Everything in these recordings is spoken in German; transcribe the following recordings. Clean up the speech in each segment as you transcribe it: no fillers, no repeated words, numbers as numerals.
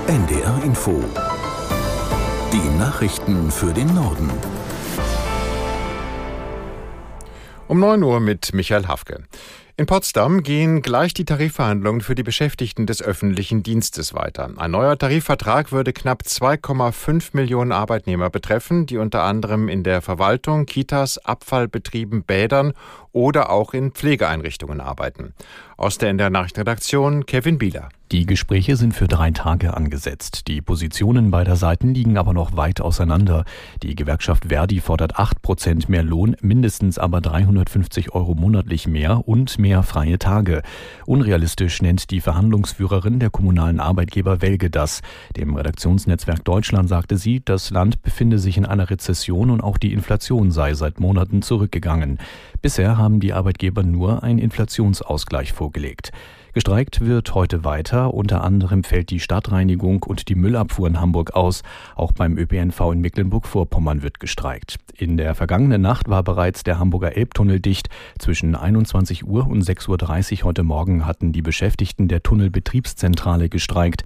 NDR Info. Die Nachrichten für den Norden. Um 9 Uhr mit Michael Hafke. In Potsdam gehen gleich die Tarifverhandlungen für die Beschäftigten des öffentlichen Dienstes weiter. Ein neuer Tarifvertrag würde knapp 2,5 Millionen Arbeitnehmer betreffen, die unter anderem in der Verwaltung, Kitas, Abfallbetrieben, Bädern oder auch in Pflegeeinrichtungen arbeiten. Aus der NDR Nachrichtenredaktion Kevin Bieler. Die Gespräche sind für 3 Tage angesetzt. Die Positionen beider Seiten liegen aber noch weit auseinander. Die Gewerkschaft Verdi fordert 8% mehr Lohn, mindestens aber 350 € monatlich mehr und mehr freie Tage. Unrealistisch nennt die Verhandlungsführerin der kommunalen Arbeitgeber Welge das. Dem Redaktionsnetzwerk Deutschland sagte sie, das Land befinde sich in einer Rezession und auch die Inflation sei seit Monaten zurückgegangen. Bisher haben die Arbeitgeber nur einen Inflationsausgleich vorgelegt. Gestreikt wird heute weiter. Unter anderem fällt die Stadtreinigung und die Müllabfuhr in Hamburg aus. Auch beim ÖPNV in Mecklenburg-Vorpommern wird gestreikt. In der vergangenen Nacht war bereits der Hamburger Elbtunnel dicht. Zwischen 21 Uhr und 6.30 Uhr heute Morgen hatten die Beschäftigten der Tunnelbetriebszentrale gestreikt.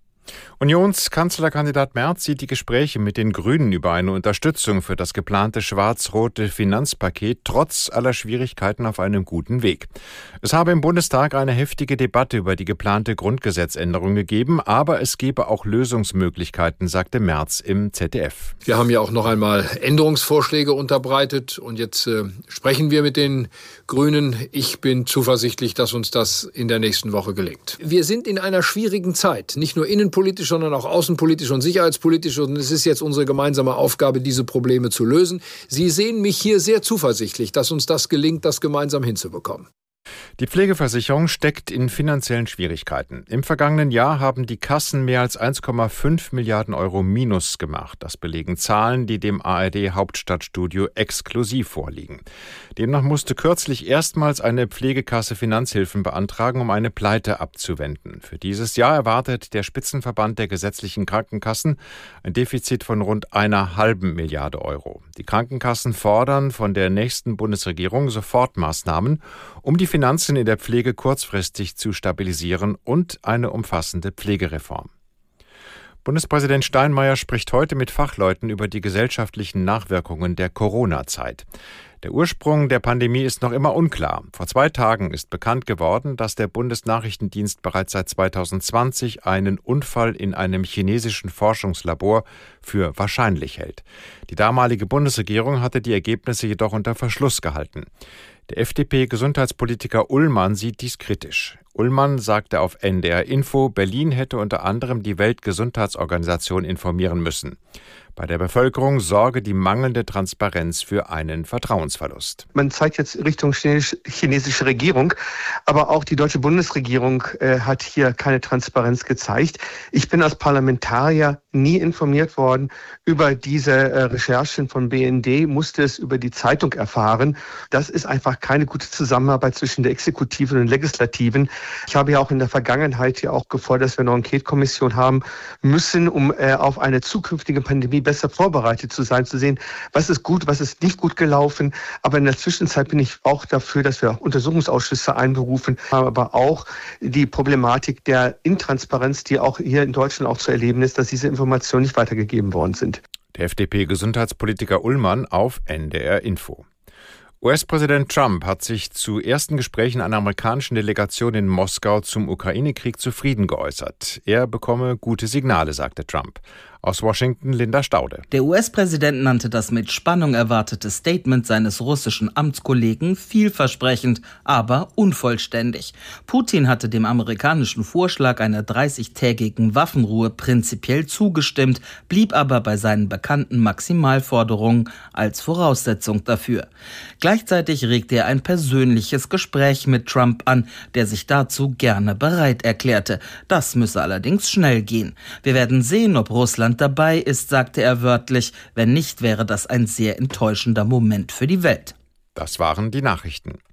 Unionskanzlerkandidat Merz sieht die Gespräche mit den Grünen über eine Unterstützung für das geplante schwarz-rote Finanzpaket trotz aller Schwierigkeiten auf einem guten Weg. Es habe im Bundestag eine heftige Debatte über die geplante Grundgesetzänderung gegeben, aber es gebe auch Lösungsmöglichkeiten, sagte Merz im ZDF. Wir haben ja auch noch einmal Änderungsvorschläge unterbreitet und jetzt sprechen wir mit den Grünen. Ich bin zuversichtlich, dass uns das in der nächsten Woche gelingt. Wir sind in einer schwierigen Zeit, nicht nur innenpolitisch, sondern auch außenpolitisch und sicherheitspolitisch. Und es ist jetzt unsere gemeinsame Aufgabe, diese Probleme zu lösen. Sie sehen mich hier sehr zuversichtlich, dass uns das gelingt, das gemeinsam hinzubekommen. Die Pflegeversicherung steckt in finanziellen Schwierigkeiten. Im vergangenen Jahr haben die Kassen mehr als 1,5 Milliarden € Minus gemacht. Das belegen Zahlen, die dem ARD-Hauptstadtstudio exklusiv vorliegen. Demnach musste kürzlich erstmals eine Pflegekasse Finanzhilfen beantragen, um eine Pleite abzuwenden. Für dieses Jahr erwartet der Spitzenverband der gesetzlichen Krankenkassen ein Defizit von rund 1,5 Milliarde €. Die Krankenkassen fordern von der nächsten Bundesregierung Sofortmaßnahmen, um die Finanzen in der Pflege kurzfristig zu stabilisieren und eine umfassende Pflegereform. Bundespräsident Steinmeier spricht heute mit Fachleuten über die gesellschaftlichen Nachwirkungen der Corona-Zeit. Der Ursprung der Pandemie ist noch immer unklar. Vor 2 Tagen ist bekannt geworden, dass der Bundesnachrichtendienst bereits seit 2020 einen Unfall in einem chinesischen Forschungslabor für wahrscheinlich hält. Die damalige Bundesregierung hatte die Ergebnisse jedoch unter Verschluss gehalten. Der FDP-Gesundheitspolitiker Ullmann sieht dies kritisch. Ullmann sagte auf NDR Info, Berlin hätte unter anderem die Weltgesundheitsorganisation informieren müssen. Bei der Bevölkerung sorge die mangelnde Transparenz für einen Vertrauensverlust. Man zeigt jetzt Richtung chinesische Regierung, aber auch die deutsche Bundesregierung hat hier keine Transparenz gezeigt. Ich bin als Parlamentarier nie informiert worden über diese Recherchen von BND, musste es über die Zeitung erfahren. Das ist einfach keine gute Zusammenarbeit zwischen der Exekutiven und Legislativen. Ich habe ja auch in der Vergangenheit ja auch gefordert, dass wir eine Enquete-Kommission haben müssen, um auf eine zukünftige Pandemie besser vorbereitet zu sein, zu sehen, was ist gut, was ist nicht gut gelaufen. Aber in der Zwischenzeit bin ich auch dafür, dass wir Untersuchungsausschüsse einberufen, aber auch die Problematik der Intransparenz, die auch hier in Deutschland auch zu erleben ist, dass diese Informationen nicht weitergegeben worden sind. Der FDP-Gesundheitspolitiker Ullmann auf NDR Info. US-Präsident Trump hat sich zu ersten Gesprächen einer amerikanischen Delegation in Moskau zum Ukraine-Krieg zufrieden geäußert. Er bekomme gute Signale, sagte Trump. Aus Washington Linda Staude. Der US-Präsident nannte das mit Spannung erwartete Statement seines russischen Amtskollegen vielversprechend, aber unvollständig. Putin hatte dem amerikanischen Vorschlag einer 30-tägigen Waffenruhe prinzipiell zugestimmt, blieb aber bei seinen bekannten Maximalforderungen als Voraussetzung dafür. Gleichzeitig regte er ein persönliches Gespräch mit Trump an, der sich dazu gerne bereit erklärte. Das müsse allerdings schnell gehen. Wir werden sehen, ob Russland dabei ist, sagte er wörtlich. Wenn nicht, wäre das ein sehr enttäuschender Moment für die Welt. Das waren die Nachrichten.